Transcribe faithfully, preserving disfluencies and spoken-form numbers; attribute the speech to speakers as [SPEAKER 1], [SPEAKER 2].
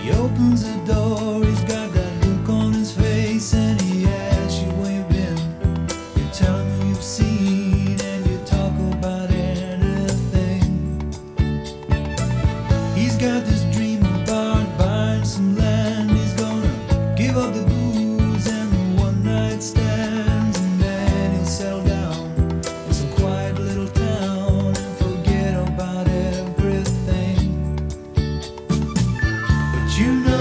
[SPEAKER 1] He opens the door, he's got that look on his face, and he asks you where you've been. You tell him who you've seen, and you talk about anything. He's got this dream about buying some land. He's gonna give up the booze and the one night stands, and then he'll settle down in some quiet little town and forget about everything. But you know